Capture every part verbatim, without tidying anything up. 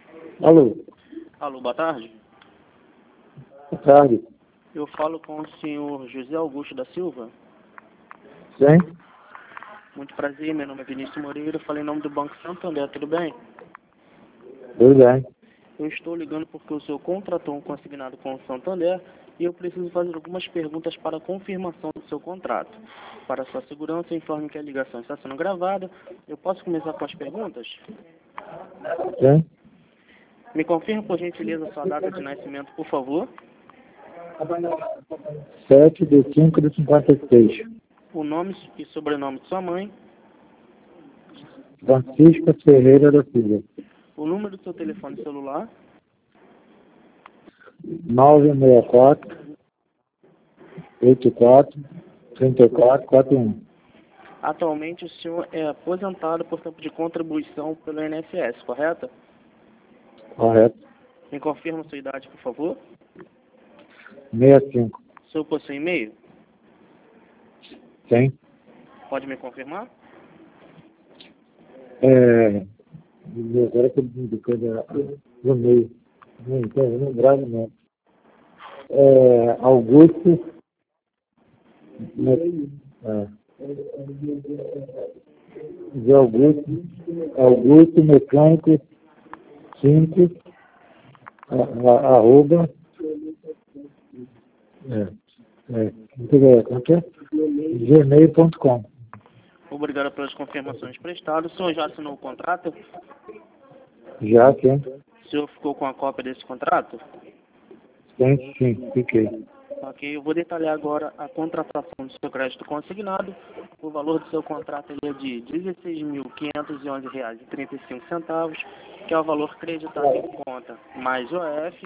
Alô, Alô, boa tarde. boa tarde. Eu falo com o senhor José Augusto da Silva. Sim? Muito prazer, meu nome é Vinícius Moreira, eu falei em nome do Banco Santander, tudo bem? Tudo bem. Eu estou ligando porque o senhor contratou um consignado com o Santander e eu preciso fazer algumas perguntas para a confirmação do seu contrato. Para sua segurança, informe que a ligação está sendo gravada. Eu posso começar com as perguntas? Sim? Me confirme, por gentileza, sua data de nascimento, por favor. sete de cinco de cinquenta e seis. O nome e sobrenome de sua mãe. Francisca Ferreira da Silva. O número do seu telefone celular. nove seis quatro, oito quatro, três quatro quatro um. Atualmente o senhor é aposentado por tempo de contribuição pelo I N S S, correto? Correto. Me confirma sua idade, por favor. sessenta e cinco. O senhor possui e-mail? Sim? Pode me confirmar? É... Agora que eu me coisa do meio. Não entendo, não gravo não. É... Augusto... Me... É. De Augusto... Augusto Mecânico cinco arroba... É... É... Como que é? gmail ponto com. Obrigado pelas confirmações prestadas. O senhor já assinou o contrato? Já, sim. O senhor ficou com a cópia desse contrato? Sim, sim, fiquei. Ok, eu vou detalhar agora a contratação do seu crédito consignado. O valor do seu contrato ele é de dezesseis mil quinhentos e onze reais e trinta e cinco centavos, que é o valor creditado em conta, mais O F.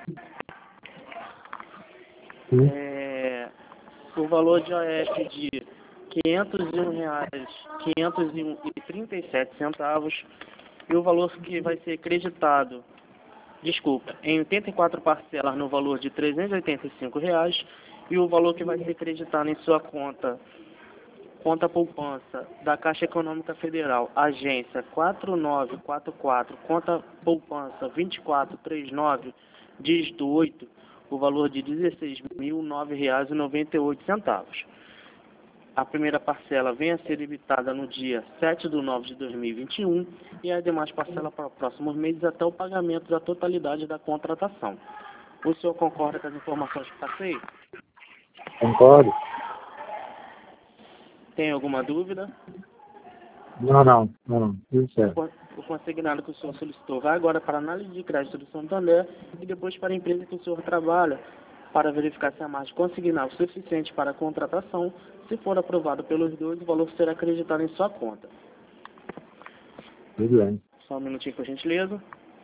Sim. É, o valor de O F de quinhentos e um reais, quinhentos e trinta e sete centavos, e o valor que vai ser creditado, desculpa, em oitenta e quatro parcelas no valor de trezentos e oitenta e cinco reais, e o valor que vai ser creditado em sua conta, conta poupança da Caixa Econômica Federal, agência quatro nove quatro quatro, conta poupança vinte e quatro trinta e nove, dígito oito, o valor de dezesseis mil nove reais e noventa e oito centavos. A primeira parcela vem a ser debitada no dia sete de nove de dois mil e vinte e um e as demais parcelas para os próximos meses até o pagamento da totalidade da contratação. O senhor concorda com as informações que passei? Concordo? Tem alguma dúvida? Não, não, não, não. Tudo certo. O consignado que o senhor solicitou vai agora para a análise de crédito do Santander e depois para a empresa que o senhor trabalha para verificar se a margem consignal é suficiente para a contratação. Se for aprovado pelos dois, o valor será acreditado em sua conta. Tudo bem. Só um minutinho, por gentileza.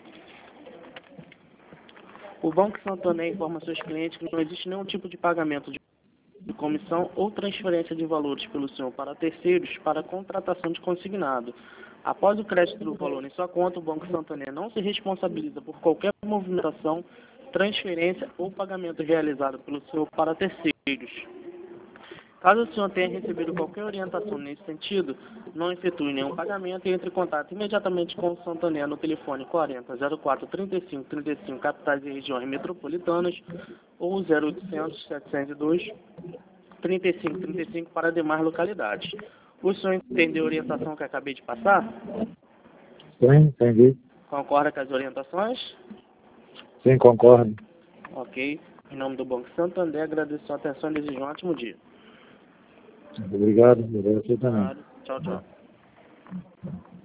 O Banco Santander informa seus clientes que não existe nenhum tipo de pagamento de comissão ou transferência de valores pelo senhor para terceiros para a contratação de consignado. Após o crédito do valor em sua conta, o Banco Santander não se responsabiliza por qualquer movimentação, transferência ou pagamento realizado pelo senhor para terceiros. Caso o senhor tenha recebido qualquer orientação nesse sentido, não efetue nenhum pagamento e entre em contato imediatamente com o Santander no telefone quarenta, zero quatro, trinta e cinco, trinta e cinco, capitais e regiões metropolitanas, ou zero oitocentos, setecentos e dois, trinta e cinco, trinta e cinco para demais localidades. O senhor entendeu a orientação que acabei de passar? Sim, entendi. Concorda com as orientações? Sim, concordo. Ok. Em nome do Banco Santander, agradeço a sua atenção e desejo um ótimo dia. Obrigado, obrigado você também. Tchau, tchau.